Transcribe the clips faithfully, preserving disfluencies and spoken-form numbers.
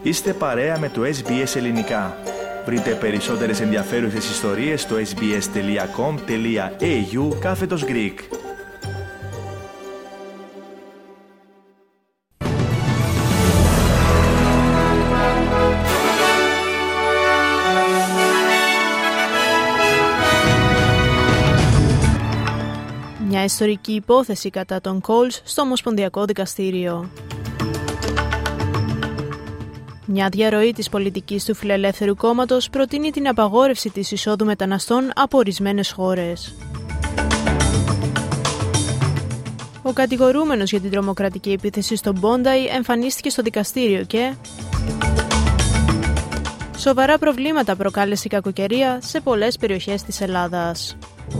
Είστε παρέα με το ες μπι ες Ελληνικά. Βρείτε περισσότερες ενδιαφέρουσες ιστορίες στο sbs.com.au κάθετος Greek. Μια ιστορική υπόθεση κατά των Coles στο Ομοσπονδιακό Δικαστήριο. Μια διαρροή της πολιτικής του Φιλελεύθερου Κόμματος προτείνει την απαγόρευση της εισόδου μεταναστών από ορισμένες χώρες. Ο κατηγορούμενος για την τρομοκρατική επίθεση στο Μπόνταϊ εμφανίστηκε στο δικαστήριο και... Σοβαρά προβλήματα προκάλεσε η κακοκαιρία σε πολλές περιοχές της Ελλάδας.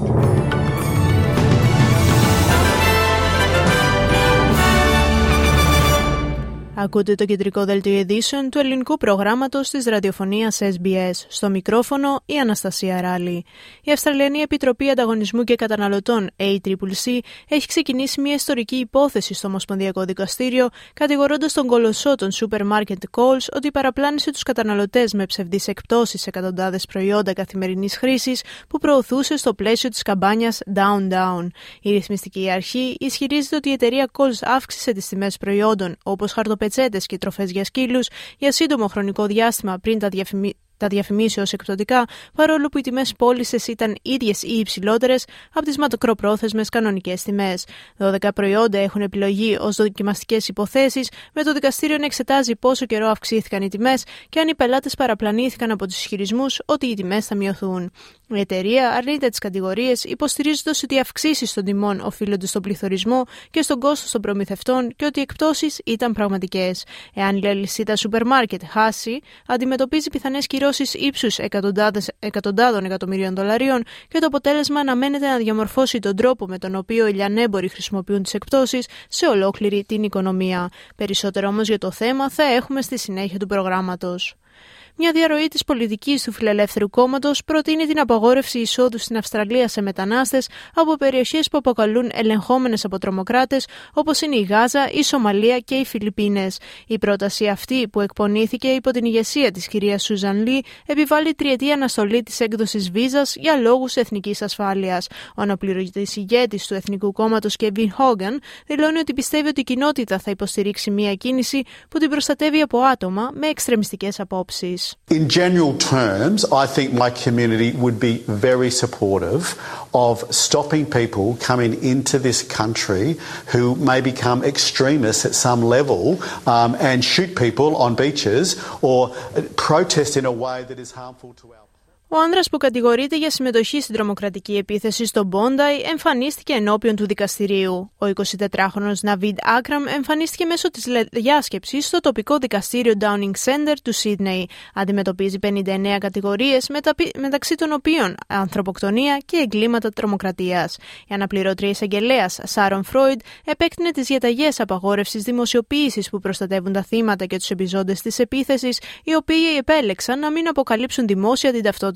Ακούτε το κεντρικό δελτίο ειδήσεων του ελληνικού προγράμματος της ραδιοφωνίας ες μπι ες. Στο μικρόφωνο η Αναστασία Ράλη. Η Αυστραλιανή Επιτροπή Ανταγωνισμού και Καταναλωτών έι σι σι σι έχει ξεκινήσει μια ιστορική υπόθεση στο Ομοσπονδιακό Δικαστήριο, κατηγορώντας τον κολοσσό των σούπερ μάρκετ Coles ότι παραπλάνησε τους καταναλωτές με ψευδείς εκπτώσεις σε εκατοντάδες προϊόντα καθημερινής χρήσης που προωθούσε στο πλαίσιο της καμπάνιας Down Down. Η ρυθμιστική αρχή ισχυρίζεται ότι η εταιρεία Coles αύξησε τις τιμές προϊόντων όπως χαρτοπετσέτες και τροφές για σκύλους για σύντομο χρονικό διάστημα πριν τα διαφημι... τα διαφημίσει ως εκπτωτικά, παρόλο που οι τιμές πώλησης ήταν ίδιες ή υψηλότερες από τις μακροπρόθεσμες κανονικές τιμές. δώδεκα προϊόντα έχουν επιλογή ως δοκιμαστικές υποθέσεις, με το δικαστήριο να εξετάζει πόσο καιρό αυξήθηκαν οι τιμές και αν οι πελάτες παραπλανήθηκαν από τους ισχυρισμούς ότι οι τιμές θα μειωθούν. Η εταιρεία αρνείται τις κατηγορίες, υποστηρίζοντας ότι οι αυξήσεις των τιμών οφείλονται στον πληθωρισμό και στον κόστος των προμηθευτών και ότι οι εκπτώσεις ήταν πραγματικές. Εάν η αλυσίδα σούπερ μάρκετ χάσει, αντιμετωπίζει πιθανές κυρώσεις ύψους εκατοντάδων εκατομμυρίων δολαρίων και το αποτέλεσμα αναμένεται να διαμορφώσει τον τρόπο με τον οποίο οι λιανέμποροι χρησιμοποιούν τις εκπτώσεις σε ολόκληρη την οικονομία. Περισσότερο όμως για το θέμα θα έχουμε στη συνέχεια του προγράμματος. Μια διαρροή της πολιτικής του Φιλελεύθερου Κόμματος προτείνει την απαγόρευση εισόδου στην Αυστραλία σε μετανάστες από περιοχές που αποκαλούν ελεγχόμενες από τρομοκράτες, όπως είναι η Γάζα, η Σομαλία και οι Φιλιππίνες. Η πρόταση αυτή, που εκπονήθηκε υπό την ηγεσία της κυρίας Σούζαν Λι, επιβάλλει τριετή αναστολή της έκδοσης βίζας για λόγους εθνικής ασφάλειας. Ο αναπληρωτής ηγέτης του Εθνικού Κόμματος, Κέβιν Χόγκαν, δηλώνει ότι πιστεύει ότι η κοινότητα θα υποστηρίξει μια κίνηση που την προστατεύει από άτομα με εξτρεμιστικές απόψεις. In general terms, I think my community would be very supportive of stopping people coming into this country who may become extremists at some level um, and shoot people on beaches or protest in a way that is harmful to our... Ο άνδρας που κατηγορείται για συμμετοχή στην τρομοκρατική επίθεση στο Μπόνταϊ εμφανίστηκε ενώπιον του δικαστηρίου. Ο εικοσιτετράχρονος Ναβίντ Άκραμ εμφανίστηκε μέσω της διάσκεψης στο τοπικό δικαστήριο Downing Centre του Σίδνεϊ. Αντιμετωπίζει πενήντα εννέα κατηγορίες, μεταξύ των οποίων ανθρωποκτονία και εγκλήματα τρομοκρατίας. Η αναπληρώτρια εισαγγελέας Σάρον Φρόιντ επέκτηνε τις διαταγές απαγόρευσης δημοσιοποίησης που προστατεύουν τα θύματα και τους επιζώντες της επίθεσης, οι οποίοι επέλεξαν να μην αποκαλύψουν δημόσια την ταυτότητα.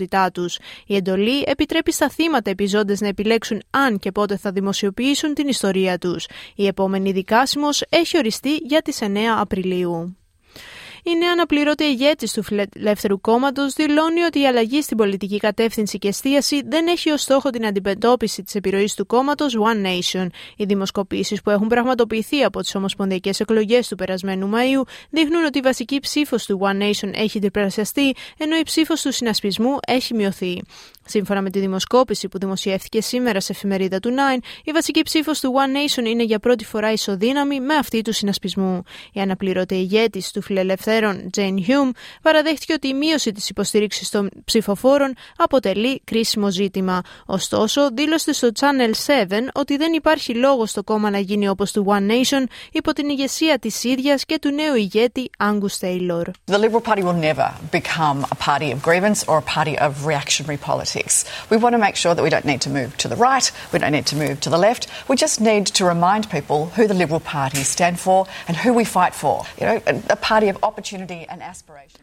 Η εντολή επιτρέπει στα θύματα επιζώντες να επιλέξουν αν και πότε θα δημοσιοποιήσουν την ιστορία τους. Η επόμενη δικάσιμος έχει οριστεί για τις εννέα Απριλίου. Η νέα αναπληρώτη ηγέτης του Φιλελεύθερου Κόμματος δηλώνει ότι η αλλαγή στην πολιτική κατεύθυνση και εστίαση δεν έχει ως στόχο την αντιμετώπιση της επιρροής του κόμματος One Nation. Οι δημοσκοπήσεις που έχουν πραγματοποιηθεί από τις ομοσπονδιακές εκλογές του περασμένου Μαΐου δείχνουν ότι η βασική ψήφος του One Nation έχει τριπλασιαστεί, ενώ η ψήφος του συνασπισμού έχει μειωθεί. Σύμφωνα με τη δημοσκόπηση που δημοσιεύθηκε σήμερα σε εφημερίδα του Nine, η βασική ψήφος του One Nation είναι για πρώτη φορά ισοδύναμη με αυτή του συνασπισμού. Η αναπληρώτη ηγέτης του Φιλελευθέρων, Jane Hume, παραδέχτηκε ότι η μείωση της υποστήριξης των ψηφοφόρων αποτελεί κρίσιμο ζήτημα. Ωστόσο, δήλωσε στο Channel seven ότι δεν υπάρχει λόγος στο κόμμα να γίνει όπως του One Nation υπό την ηγεσία της ίδιας και του νέου ηγέτη Angus Taylor. The Liberal Party will never become a party of grievance or a party of reactionary politics. We want to make sure that we don't need to move to the right, we don't need to move to the left. We just need to remind people who the Liberal Party stand for and who we fight for. You know, a party of opportunity and aspiration.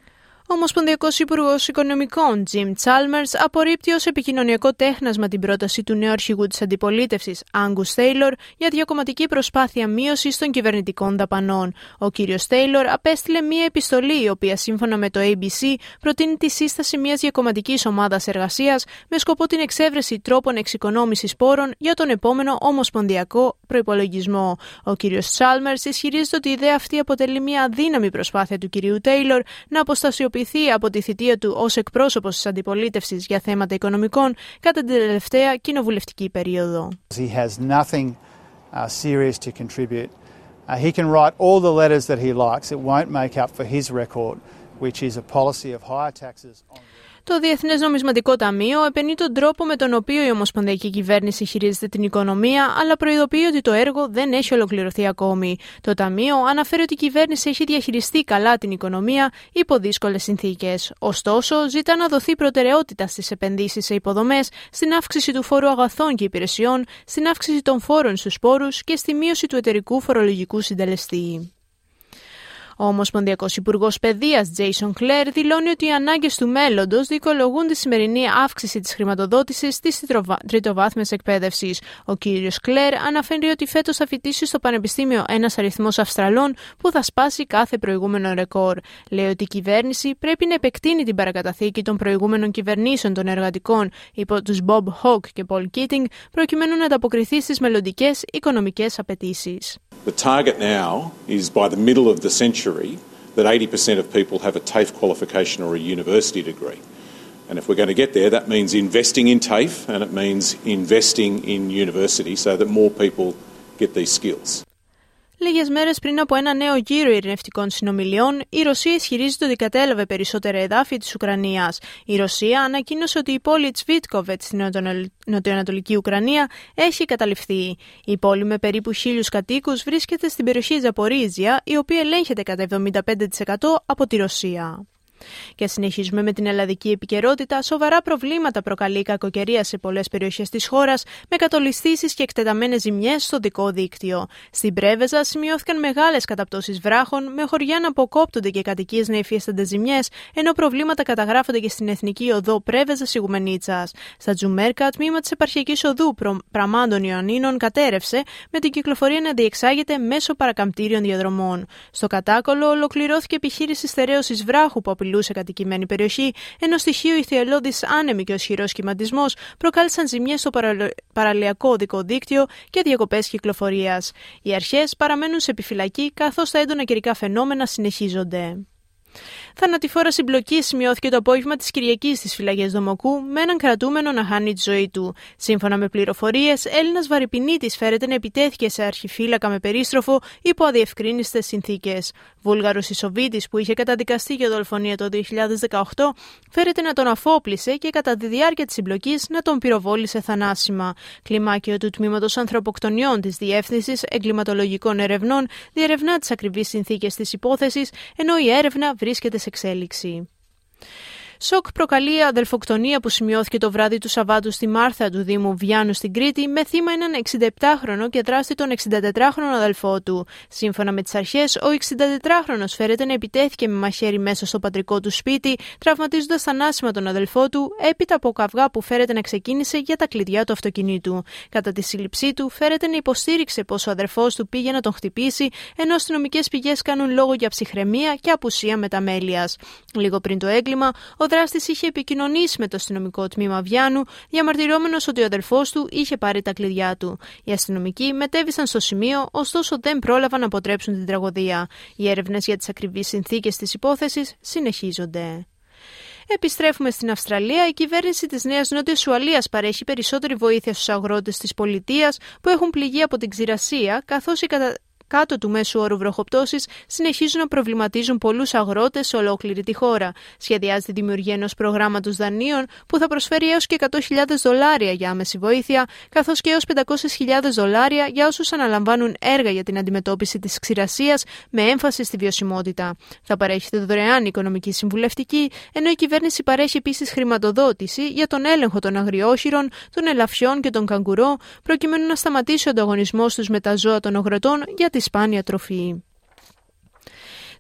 Ο Ομοσπονδιακός Υπουργός Οικονομικών Jim Chalmers απορρίπτει ως επικοινωνιακό τέχνασμα την πρόταση του νέου αρχηγού της αντιπολίτευσης Angus Taylor για διακομματική προσπάθεια μείωσης των κυβερνητικών δαπανών. Ο κύριος Taylor απέστειλε μία επιστολή η οποία σύμφωνα με το έι μπι σι προτείνει τη σύσταση μιας διακομματικής ομάδας εργασίας με σκοπό την εξέβρεση τρόπων εξοικονόμησης πόρων για τον επόμενο ομοσπονδιακό προϋπολογισμό. Ο κύριος Chalmers ισχυρίζεται ότι η ιδέα αυτή αποτελεί μια αδύναμη προσπάθεια του κυρίου Taylor να αποστασιοποιηθεί από τη θητεία του ως εκπρόσωπος της αντιπολίτευσης για θέματα οικονομικών κατά την τελευταία κοινοβουλευτική περίοδο. He has nothing uh, serious to contribute. Uh, he can write all the letters that he likes. It won't make up for his record, which is a policy of higher taxes on... Το Διεθνές Νομισματικό Ταμείο επενεί τον τρόπο με τον οποίο η Ομοσπονδιακή Κυβέρνηση χειρίζεται την οικονομία, αλλά προειδοποιεί ότι το έργο δεν έχει ολοκληρωθεί ακόμη. Το Ταμείο αναφέρει ότι η κυβέρνηση έχει διαχειριστεί καλά την οικονομία υπό δύσκολες συνθήκες. Ωστόσο, ζητά να δοθεί προτεραιότητα στις επενδύσεις σε υποδομές, στην αύξηση του φόρου αγαθών και υπηρεσιών, στην αύξηση των φόρων στους πόρους και στη μείωση του εταιρικού φορολογικού συντελεστή. Ο Ομοσπονδιακός Υπουργός Παιδείας Jason Clare δηλώνει ότι οι ανάγκες του μέλλοντος δικαιολογούν τη σημερινή αύξηση της χρηματοδότησης της τριτοβάθμιας εκπαίδευσης. Ο κύριος Clare αναφέρει ότι φέτος θα φοιτήσει στο Πανεπιστήμιο ένας αριθμός Αυστραλών που θα σπάσει κάθε προηγούμενο ρεκόρ. Λέει ότι η κυβέρνηση πρέπει να επεκτείνει την παρακαταθήκη των προηγούμενων κυβερνήσεων των εργατικών υπό τους Bob Hawke και Paul Keating προκειμένου να ανταποκριθεί στις μελλοντικές οικονομικές απαιτήσεις. The target now is by the middle of the century that eighty percent of people have a TAFE qualification or a university degree. And if we're going to get there, that means investing in TAFE and it means investing in university so that more people get these skills. Λίγες μέρες πριν από ένα νέο γύρο ειρηνευτικών συνομιλιών, η Ρωσία ισχυρίζεται ότι κατέλαβε περισσότερα εδάφη της Ουκρανίας. Η Ρωσία ανακοίνωσε ότι η πόλη Τσβίτκοβετ στην νοτιοανατολική Ουκρανία έχει καταληφθεί. Η πόλη με περίπου χίλιους κατοίκους βρίσκεται στην περιοχή Ζαπορίζια, η οποία ελέγχεται κατά εβδομήντα πέντε τοις εκατό από τη Ρωσία. Και συνεχίζουμε με την ελλαδική επικαιρότητα. Σοβαρά προβλήματα προκαλεί η κακοκαιρία σε πολλές περιοχές της χώρας, με κατολισθήσεις και εκτεταμένες ζημιές στο δικό δίκτυο. Στην Πρέβεζα σημειώθηκαν μεγάλες καταπτώσεις βράχων, με χωριά να αποκόπτονται και κατοικίες να υφίστανται ζημιές, ενώ προβλήματα καταγράφονται και στην εθνική οδό Πρέβεζα-Σιγουμενίτσας. Στα Τζουμέρκα, τμήμα της επαρχιακής οδού Πραμάντων Ιωαννίνων κατέρευσε, με την κυκλοφορία να διεξάγεται μέσω παρακαμπτήριων διαδρομών. Στο Κατάκολο ολοκληρώθηκε επιχείρηση στερέωσης βράχου που απειλούσε σε κατοικημένη περιοχή, ενώ στοιχείο ηθιελώδης άνεμη και ο ισχυρός κυματισμός προκάλεσαν ζημιές στο παραλιακό οδικό δίκτυο και διακοπές κυκλοφορίας. Οι αρχές παραμένουν σε επιφυλακή, καθώς τα έντονα καιρικά φαινόμενα συνεχίζονται. Θανατηφόρα συμπλοκή σημειώθηκε το απόγευμα της Κυριακής στις φυλακές Δομοκού, με έναν κρατούμενο να χάνει τη ζωή του. Σύμφωνα με πληροφορίες, Έλληνας βαρυπινίτης φέρεται να επιτέθηκε σε αρχιφύλακα με περίστροφο υπό αδιευκρίνιστες συνθήκες. Βούλγαρος Ισοβίτης, που είχε καταδικαστεί για δολοφονία το δύο χιλιάδες δεκαοκτώ, φέρεται να τον αφόπλησε και κατά τη διάρκεια της συμπλοκής να τον πυροβόλησε θανάσιμα. Κλιμάκιο του Τμήματος Ανθρωποκτονιών της Διεύθυνσης Εγκληματολογικών Ερευνών διερευνά τις ακριβείς συνθήκες της υπόθεσης, ενώ η έρευνα βρίσκεται σε εξέλιξη. Σοκ προκαλεί η αδελφοκτονία που σημειώθηκε το βράδυ του Σαββάτου στη Μάρθα του Δήμου Βιάννου στην Κρήτη, με θύμα έναν εξηνταεπτάχρονο και δράστη τον εξηντατετράχρονο αδελφό του. Σύμφωνα με τις αρχές, ο εξηντατετράχρονος φέρεται να επιτέθηκε με μαχαίρι μέσα στο πατρικό του σπίτι, τραυματίζοντας θανάσιμα τον αδελφό του, έπειτα από καυγά που φέρεται να ξεκίνησε για τα κλειδιά του αυτοκινήτου. Κατά τη σύλληψή του, φέρεται να υποστήριξε πως ο αδερφός του πήγε να τον χτυπήσει, ενώ αστυνομικές πηγές κάνουν λόγο για ψυχραιμία και απουσία μεταμέλειας. Λίγο πριν το έγκλημα, ο δράστης είχε επικοινωνήσει με το αστυνομικό τμήμα Βιάννου, διαμαρτυρόμενος ότι ο αδελφός του είχε πάρει τα κλειδιά του. Οι αστυνομικοί μετέβησαν στο σημείο, ωστόσο δεν πρόλαβαν να αποτρέψουν την τραγωδία. Οι έρευνες για τις ακριβείς συνθήκες της υπόθεσης συνεχίζονται. Επιστρέφουμε στην Αυστραλία. Η κυβέρνηση της Νέας Νότιας Ουαλίας παρέχει περισσότερη βοήθεια στους αγρότες της πολιτείας που έχουν πληγεί από την ξηρασία, καθώς η κατα... κάτω του μέσου όρου βροχοπτώσεις συνεχίζουν να προβληματίζουν πολλούς αγρότες σε ολόκληρη τη χώρα. Σχεδιάζεται η δημιουργία ενός προγράμματος δανείων που θα προσφέρει έως και εκατό χιλιάδες δολάρια για άμεση βοήθεια, καθώς και έως πεντακόσιες χιλιάδες δολάρια για όσους αναλαμβάνουν έργα για την αντιμετώπιση της ξηρασίας με έμφαση στη βιωσιμότητα. Θα παρέχεται δωρεάν οικονομική συμβουλευτική, ενώ η κυβέρνηση παρέχει επίσης χρηματοδότηση για τον έλεγχο των αγριόχειρων, των ελαφιών και των καγκουρό, προκειμένου να σταματήσει ο ανταγωνισμός τους με τα ζώα των αγροτών για τη σπάνια τροφή.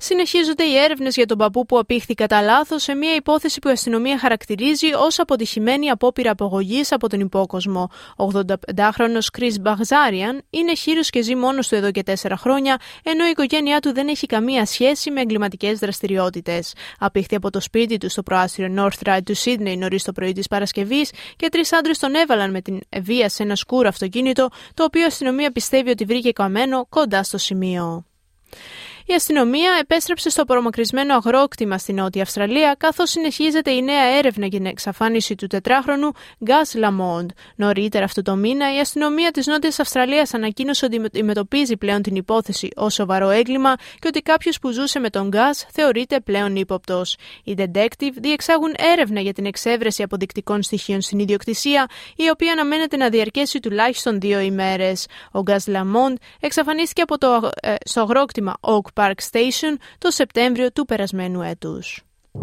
Συνεχίζονται οι έρευνες για τον παππού που απήχθη κατά λάθος σε μια υπόθεση που η αστυνομία χαρακτηρίζει ως αποτυχημένη απόπειρα απογωγής από τον υπόκοσμο. Ο ογδονταπεντάχρονος Chris Baghzarian είναι χείρος και ζει μόνος του εδώ και τέσσερα χρόνια, ενώ η οικογένειά του δεν έχει καμία σχέση με εγκληματικές δραστηριότητες. Απήχθη από το σπίτι του στο προάστιο North Ryde του Sydney νωρίς το πρωί της Παρασκευής και τρεις άντρες τον έβαλαν με την βία σε ένα σκούρο αυτοκίνητο, το οποίο η αστυνομία πιστεύει ότι βρήκε καμένο κοντά στο σημείο. Η αστυνομία επέστρεψε στο προμακρυσμένο αγρόκτημα στη Νότια Αυστραλία, καθώς συνεχίζεται η νέα έρευνα για την εξαφάνιση του τετράχρονου Gus Lamond. Νωρίτερα αυτό το μήνα, η αστυνομία της Νότιας Αυστραλίας ανακοίνωσε ότι αντιμετωπίζει πλέον την υπόθεση ως σοβαρό έγκλημα και ότι κάποιος που ζούσε με τον Gus θεωρείται πλέον ύποπτος. Οι detective διεξάγουν έρευνα για την εξέβρεση αποδεικτικών στοιχείων στην ιδιοκτησία, η οποία αναμένεται να διαρκέσει τουλάχιστον δύο ημέρες. Ο Gus Lamond εξαφανίστηκε από το, ε, στο αγρόκτημα Oak Park Station το Σεπτέμβριο του περασμένου έτους.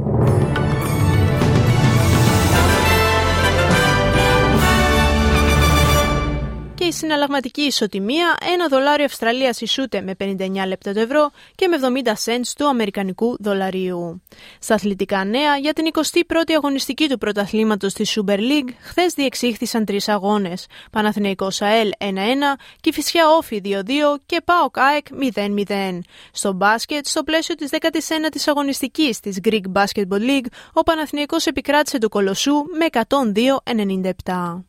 Και η συναλλαγματική ισοτιμία, ένα δολάριο Αυστραλίας ισούται με πενήντα εννέα λεπτά το ευρώ και με εβδομήντα σέντς του αμερικανικού δολαρίου. Στα αθλητικά νέα, για την εικοστή πρώτη αγωνιστική του πρωταθλήματος της Super League, χθες διεξήχθησαν τρεις αγώνες. Παναθηναϊκός ΑΕΛ ένα ένα, Κηφισιά Όφη δύο δύο και ΠΑΟΚ ΑΕΚ μηδέν μηδέν. Στο μπάσκετ, στο πλαίσιο της δέκατης ένατης αγωνιστικής της Greek Basketball League, ο Παναθηναϊκός επικράτησε του Κολοσσού με εκατόν δύο ενενήντα επτά.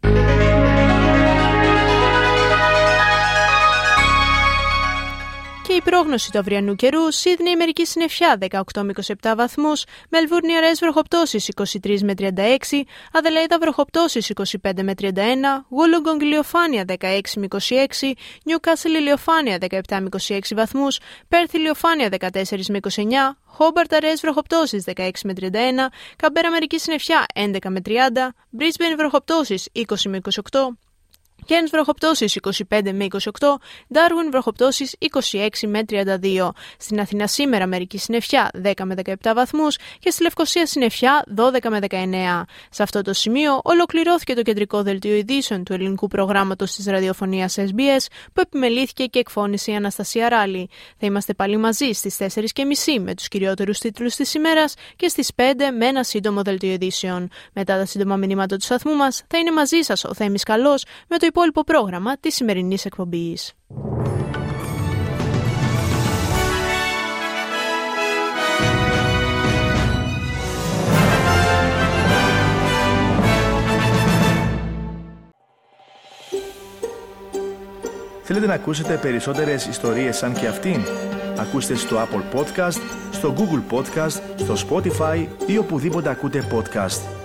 Και η πρόγνωση του αυριανού καιρού: Σίδνεϊ μερική συννεφιά δεκαοκτώ με είκοσι επτά βαθμούς, Μελβούρνη ωραίες βροχοπτώσεις είκοσι τρία με τριάντα έξι, Αδελαίδα βροχοπτώσεις είκοσι πέντε με τριάντα ένα, Wollongong ηλιοφάνεια δεκαέξι με είκοσι έξι, Νιούκασλ ηλιοφάνεια δεκαεπτά με είκοσι έξι βαθμούς, Πέρθ ηλιοφάνεια δεκατέσσερα με είκοσι εννέα, Χόμπαρτ ωραίες βροχοπτώσεις δεκαέξι με τριάντα ένα, Καμπέρα μερική συννεφιά έντεκα με τριάντα, Μπρίσμπεϊν βροχοπτώσεις είκοσι με είκοσι οκτώ, Κέρνς βροχοπτώσεις είκοσι πέντε με είκοσι οκτώ, Ντάρουιν βροχοπτώσεις είκοσι έξι με τριάντα δύο. Στην Αθήνα σήμερα μερική συννεφιά δέκα με δεκαεπτά βαθμούς και στη Λευκοσία συννεφιά δώδεκα με δεκαεννέα. Σε αυτό το σημείο ολοκληρώθηκε το κεντρικό δελτίο ειδήσεων του ελληνικού προγράμματος της ραδιοφωνίας ες μπι ες που επιμελήθηκε και εκφώνησε η Αναστασία Ράλη. Θα είμαστε πάλι μαζί στις τέσσερις και μισή με τους κυριότερους τίτλους της ημέρας και στις πέντε με ένα σύντομο δελτίο ειδήσεων. Μετά τα σύντομα μηνύματα του σταθμού μας θα είναι μαζί σας ο Θέμης Καλός με το υπόλοιπο πρόγραμμα της σημερινής εκπομπής. Θέλετε να ακούσετε περισσότερες ιστορίες σαν και αυτήν? Ακούστε στο Apple Podcast, στο Google Podcast, στο Spotify ή οπουδήποτε ακούτε podcast.